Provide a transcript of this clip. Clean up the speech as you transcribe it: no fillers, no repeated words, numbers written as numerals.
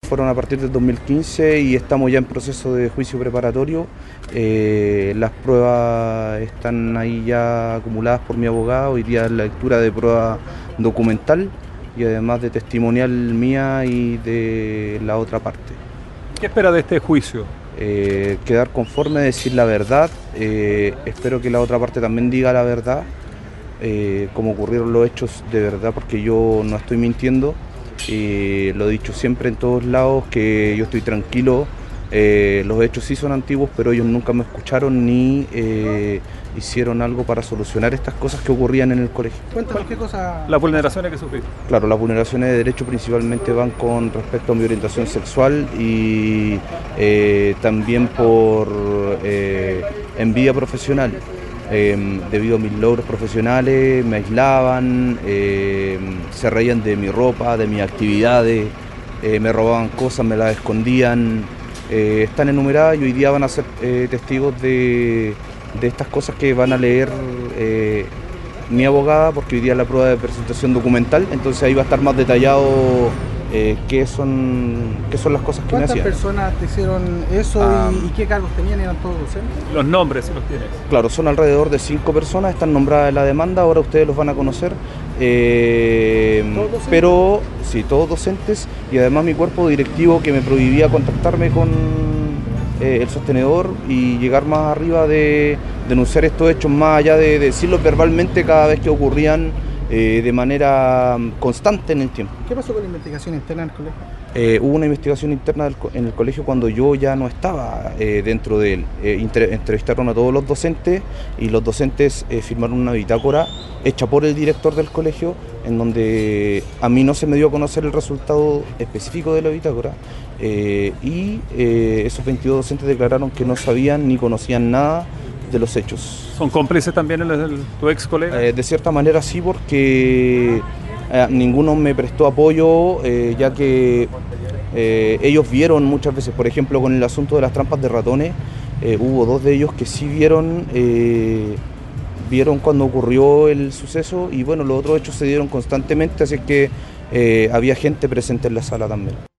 fueron a partir del 2015 y estamos ya en proceso de juicio preparatorio. Las pruebas están ahí ya acumuladas por mi abogado, hoy día la lectura de prueba documental y además de testimonial mía y de la otra parte. ¿Qué espera de este juicio? Quedar conforme, decir la verdad, espero que la otra parte también diga la verdad, cómo ocurrieron los hechos de verdad, porque yo no estoy mintiendo, lo he dicho siempre en todos lados, que yo estoy tranquilo, los hechos sí son antiguos, pero ellos nunca me escucharon ni hicieron algo para solucionar estas cosas que ocurrían en el colegio. Cuéntanos qué cosa... Las vulneraciones que sufriste. Claro, las vulneraciones de derechos principalmente van con respecto a mi orientación sexual y también por envidia profesional. Debido a mis logros profesionales, me aislaban, se reían de mi ropa, de mis actividades, me robaban cosas, me las escondían. Están enumeradas y hoy día van a ser testigos de estas cosas que van a leer mi abogada, porque hoy día es la prueba de presentación documental, entonces ahí va a estar más detallado qué son las cosas que me hacían. ¿Cuántas personas te hicieron eso y qué cargos tenían? ¿Eran todos docentes? Los nombres, si los tienes. Claro, son alrededor de 5 personas, están nombradas en la demanda, ahora ustedes los van a conocer. Pero sí, todos docentes, y además mi cuerpo directivo que me prohibía contactarme con el sostenedor y llegar más arriba de denunciar estos hechos, más allá de decirlos verbalmente cada vez que ocurrían de manera constante en el tiempo. ¿Qué pasó con la investigación interna del colegio? Hubo una investigación interna en el colegio cuando yo ya no estaba dentro de él. Entrevistaron a todos los docentes y los docentes firmaron una bitácora hecha por el director del colegio, en donde a mí no se me dio a conocer el resultado específico de la bitácora y esos 22 docentes declararon que no sabían ni conocían nada de los hechos. ¿Son cómplices también tu ex colega? De cierta manera sí, porque ninguno me prestó apoyo, ya que ellos vieron muchas veces, por ejemplo con el asunto de las trampas de ratones, hubo 2 de ellos que sí vieron cuando ocurrió el suceso, y bueno, los otros hechos se dieron constantemente, así que había gente presente en la sala también.